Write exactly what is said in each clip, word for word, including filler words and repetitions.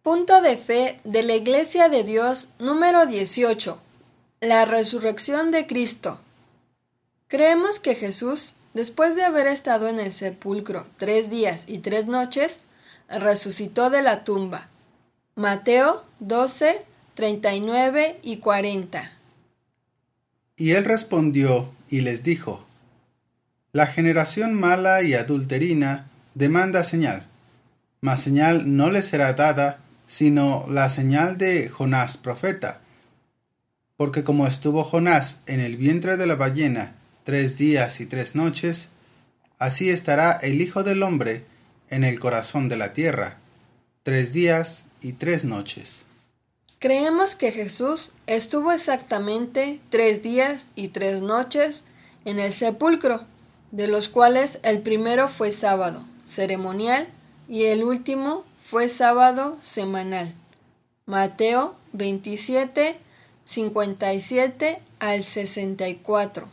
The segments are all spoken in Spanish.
Punto de fe de la Iglesia de Dios número dieciocho. La resurrección de Cristo. Creemos que Jesús, después de haber estado en el sepulcro tres días y tres noches, resucitó de la tumba. Mateo doce, treinta y nueve y cuarenta. Y él respondió y les dijo: La generación mala y adulterina demanda señal, mas señal no le será dada, sino la señal de Jonás profeta. Porque como estuvo Jonás en el vientre de la ballena tres días y tres noches, así estará el Hijo del Hombre en el corazón de la tierra, tres días y tres noches. Creemos que Jesús estuvo exactamente tres días y tres noches en el sepulcro, de los cuales el primero fue sábado ceremonial y el último fue sábado semanal. Mateo veintisiete, cincuenta y siete al sesenta y cuatro.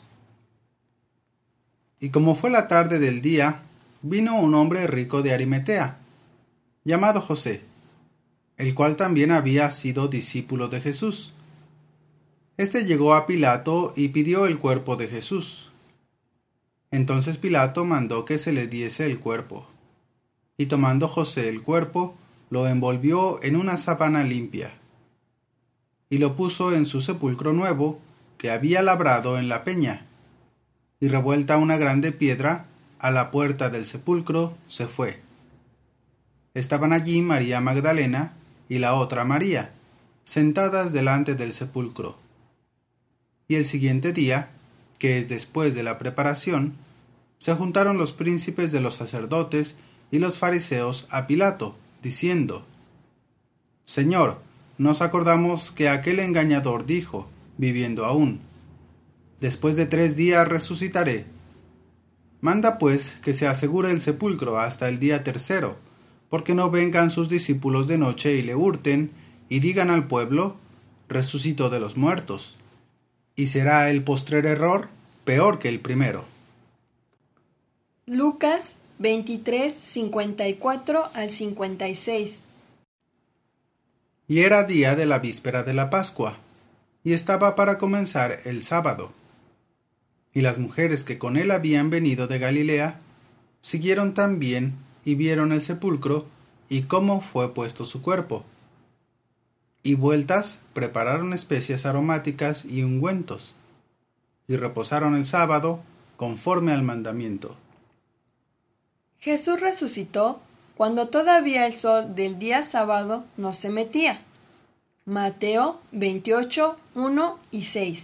Y como fue la tarde del día, vino un hombre rico de Arimatea, llamado José, el cual también había sido discípulo de Jesús. Este llegó a Pilato y pidió el cuerpo de Jesús. Entonces Pilato mandó que se le diese el cuerpo. Y tomando José el cuerpo, lo envolvió en una sábana limpia, y lo puso en su sepulcro nuevo, que había labrado en la peña. Y revuelta una grande piedra, a la puerta del sepulcro se fue. Estaban allí María Magdalena y la otra María, sentadas delante del sepulcro. Y el siguiente día, que es después de la preparación, se juntaron los príncipes de los sacerdotes y los fariseos a Pilato, diciendo: Señor, nos acordamos que aquel engañador dijo, viviendo aún: Después de tres días resucitaré. Manda pues que se asegure el sepulcro hasta el día tercero, porque no vengan sus discípulos de noche y le hurten, y digan al pueblo: resucitó de los muertos. Y será el postrer error peor que el primero. Lucas veintitrés, cincuenta y cuatro al cincuenta y seis. Y era día de la víspera de la Pascua, y estaba para comenzar el sábado. Y las mujeres que con él habían venido de Galilea, siguieron también y vieron el sepulcro y cómo fue puesto su cuerpo. Y vueltas prepararon especias aromáticas y ungüentos, y reposaron el sábado conforme al mandamiento. Jesús resucitó cuando todavía el sol del día sábado no se metía. Mateo veintiocho, uno y seis.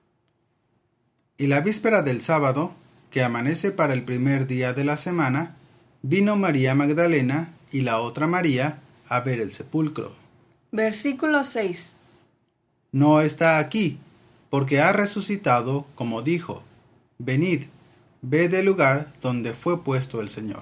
Y la víspera del sábado, que amanece para el primer día de la semana, vino María Magdalena y la otra María a ver el sepulcro. Versículo seis. No está aquí, porque ha resucitado como dijo. Venid, ved el lugar donde fue puesto el Señor.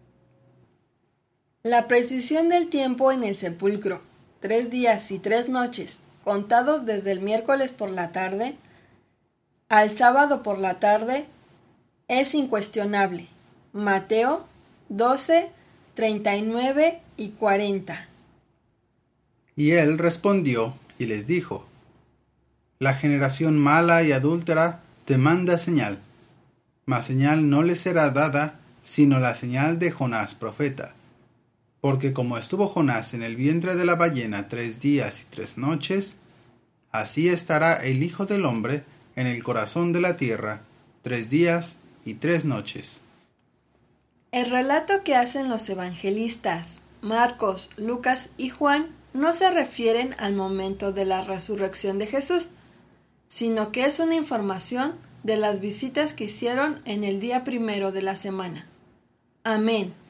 La precisión del tiempo en el sepulcro, tres días y tres noches, contados desde el miércoles por la tarde al sábado por la tarde, es incuestionable. Mateo doce, treinta y nueve y cuarenta. Y él respondió y les dijo: La generación mala y adúltera demanda señal, mas señal no le será dada, sino la señal de Jonás profeta. Porque como estuvo Jonás en el vientre de la ballena tres días y tres noches, así estará el Hijo del Hombre en el corazón de la tierra, tres días y tres noches. El relato que hacen los evangelistas Marcos, Lucas y Juan no se refieren al momento de la resurrección de Jesús, sino que es una información de las visitas que hicieron en el día primero de la semana. Amén.